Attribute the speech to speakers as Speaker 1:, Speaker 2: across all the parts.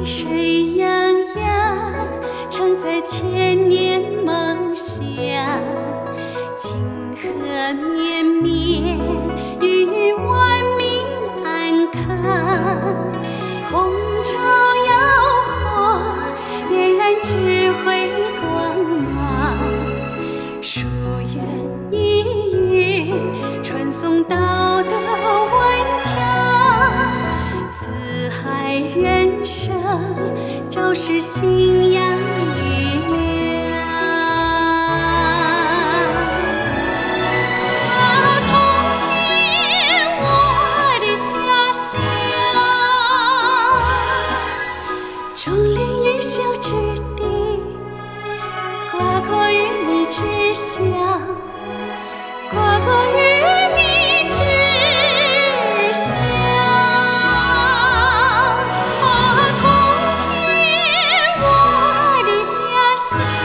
Speaker 1: 水洋洋，常在千年梦乡。金河绵绵，与万民安康。红烛耀火，点燃智慧光芒。书院一语，传颂道德文章。四海人生，昭示信仰力量。同天我的家乡，钟灵毓秀之地，挂国于你之乡，挂国于你之乡。同天我的家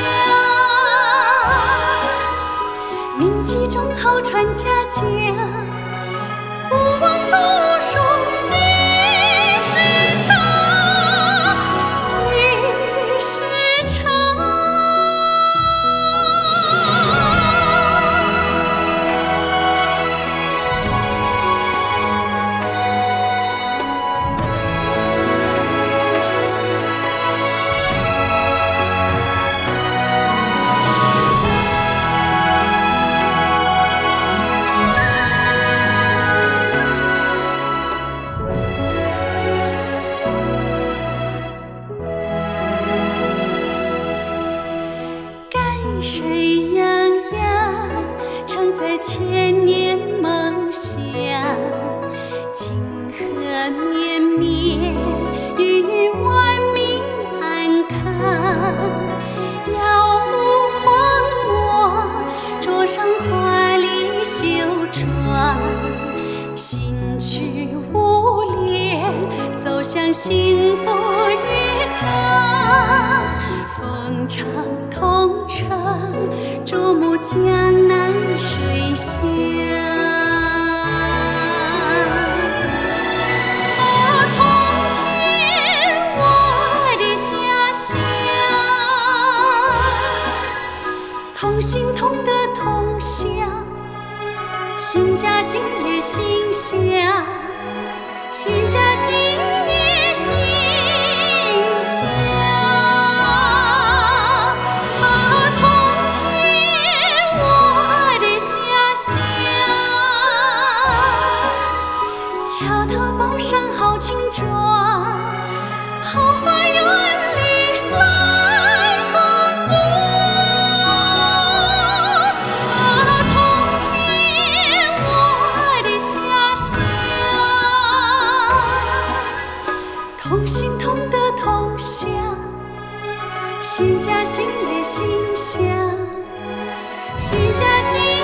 Speaker 1: 乡，铭记忠厚传家讲，不忘读书几时长，几时长。水洋洋，常在千年梦乡。金河绵绵，与万民安康。耀武荒漠，着上华丽绣装。新曲舞练，走向幸福乐章。逢场同城，瞩目江南水乡。同天我的家乡，同心同德同享，新家新业新乡，新家新业新乡。桥头堡上好青壮，后花园里来风光。同天我的家乡，同心同德同享，新家新业新乡，新家新